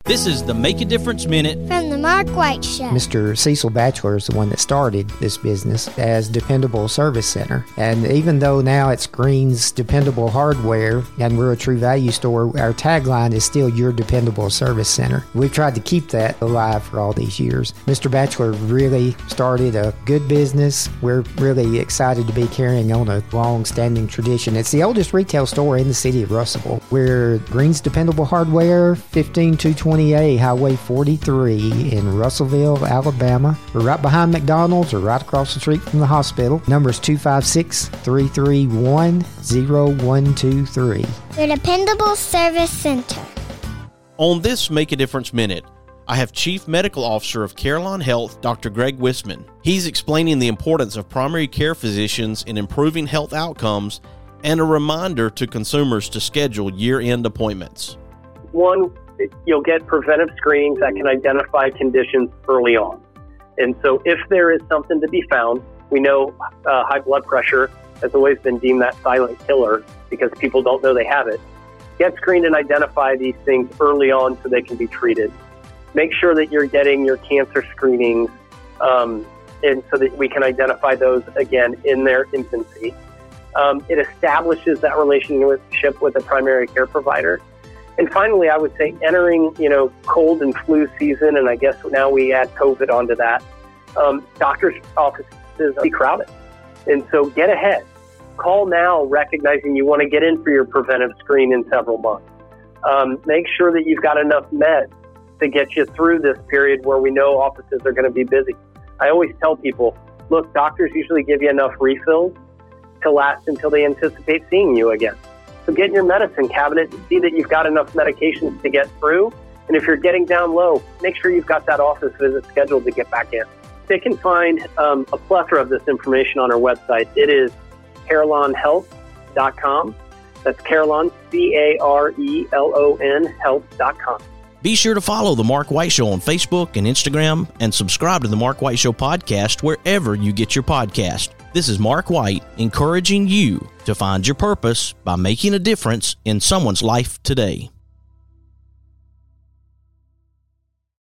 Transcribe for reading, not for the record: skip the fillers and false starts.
This is the Make a Difference Minute from the Mark White Show. Mr. Cecil Batchelor is the one that started this business as Dependable Service Center. And even though now it's Green's Dependable Hardware and we're a True Value store, our tagline is still Your Dependable Service Center. We've tried to keep that alive for all these years. Mr. Batchelor really started a good business. We're really excited to be carrying on a long-standing tradition. It's the oldest retail store in the city of Russellville. We're Green's Dependable Hardware, 15220 Highway 43 in Russellville, Alabama. We're right behind McDonald's or right across the street from the hospital. Number is 256-331-0123. Your Dependable Service Center. On this Make a Difference Minute, I have Chief Medical Officer of Carelon Health, Dr. Greg Wisman. He's explaining the importance of primary care physicians in improving health outcomes and a reminder to consumers to schedule year-end appointments. One, you'll get preventive screenings that can identify conditions early on. And so if there is something to be found, we know high blood pressure has always been deemed that silent killer because people don't know they have it. Get screened and identify these things early on so they can be treated. Make sure that you're getting your cancer screenings and so that we can identify those again in their infancy. It establishes that relationship with a primary care provider. And finally, I would say entering, cold and flu season, and I guess now we add COVID onto that, doctors' offices be crowded. And so get ahead. Call now recognizing you want to get in for your preventive screen in several months. Make sure that you've got enough meds to get you through this period where we know offices are going to be busy. I always tell people, look, doctors usually give you enough refills to last until they anticipate seeing you again. So get in your medicine cabinet and see that you've got enough medications to get through. And if you're getting down low, make sure you've got that office visit scheduled to get back in. They can find a plethora of this information on our website. It is carelonhealth.com. That's Carelon, CARELON health.com. Be sure to follow The Mark White Show on Facebook and Instagram and subscribe to The Mark White Show podcast wherever you get your podcast. This is Mark White encouraging you to find your purpose by making a difference in someone's life today.